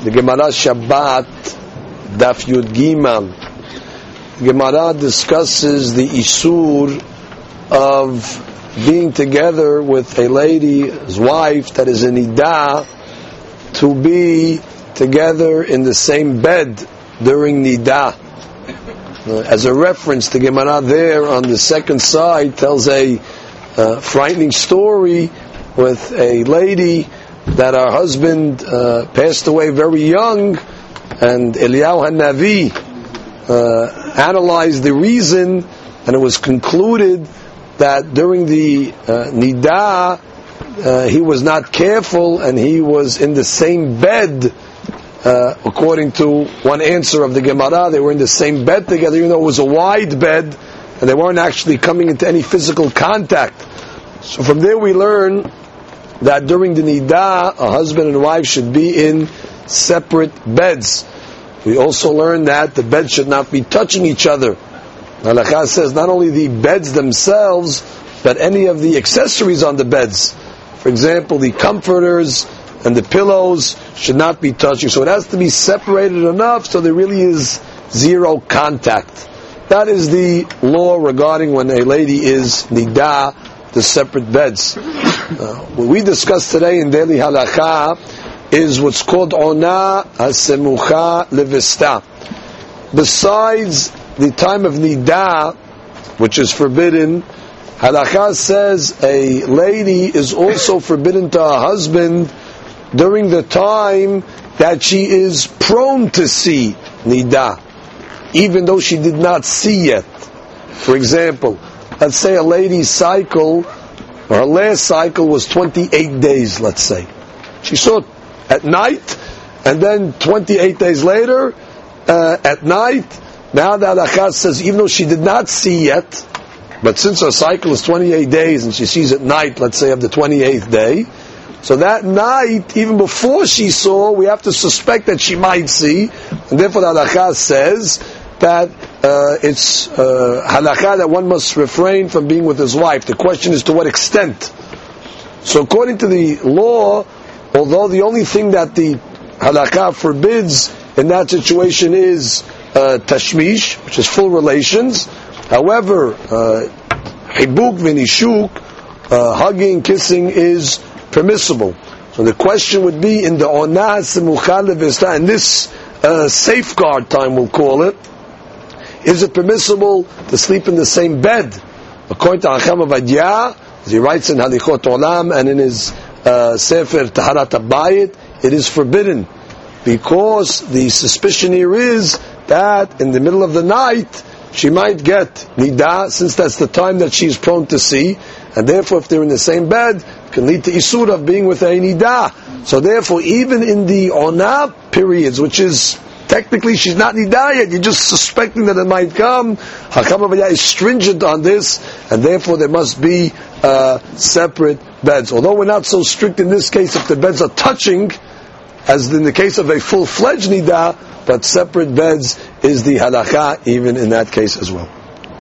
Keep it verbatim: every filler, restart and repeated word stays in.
the Gemara Shabbat, Daf Yud Gimal. The Gemara discusses the Isur of being together with a lady, his wife, that is in Nidah, to be together in the same bed during Nidah. As a reference, the Gemara there on the second side tells a uh, frightening story with a lady that her husband uh, passed away very young, and Eliyahu HaNavi uh, analyzed the reason, and it was concluded that during the uh, Nidah uh, he was not careful and he was in the same bed. Uh, according to one answer of the Gemara, they were in the same bed together, even though it was a wide bed, and they weren't actually coming into any physical contact. So from there we learn that during the Nidah, a husband and wife should be in separate beds. We also learn that the beds should not be touching each other. Halakha says not only the beds themselves, but any of the accessories on the beds. For example, the comforters and the pillows should not be touching. So it has to be separated enough so there really is zero contact. That is the law regarding when a lady is nidah, the separate beds. Uh, what we discussed today in daily halakha is what's called ona hasemucha levista. Besides the time of nidah, which is forbidden, halakha says a lady is also forbidden to her husband during the time that she is prone to see nidah, even though she did not see yet. For example, let's say a lady's cycle, or her last cycle was twenty-eight days, let's say. She saw it at night, and then twenty-eight days later, uh, at night, now the halakha says, even though she did not see yet, but since her cycle is twenty-eight days, and she sees at night, let's say of the twenty-eighth day, so that night, even before she saw, we have to suspect that she might see, and therefore the halakha says that uh, it's uh, halakha that one must refrain from being with his wife. The question is to what extent. So according to the law, although the only thing that the halakha forbids in that situation is uh, tashmish, which is full relations, however, uh, hibuk v'nishuk, uh, hugging, kissing is permissible. So the question would be in the ona semucha levista, in this uh, safeguard time, we'll call it, is it permissible to sleep in the same bed? According to Hacham Avadia, as he writes in Halichot Olam and in his uh, Sefer Taharat Habayit, it is forbidden, because the suspicion here is that in the middle of the night she might get nidah, since that's the time that she is prone to see, and therefore if they're in the same bed, it can lead to isur of being with a nidah. So therefore, even in the ona periods, which is technically she's not nidah yet, you're just suspecting that it might come, Hakam Avaya is stringent on this, and therefore there must be uh, separate beds. Although we're not so strict in this case if the beds are touching, as in the case of a full-fledged nidah, but separate beds is the halakha even in that case as well.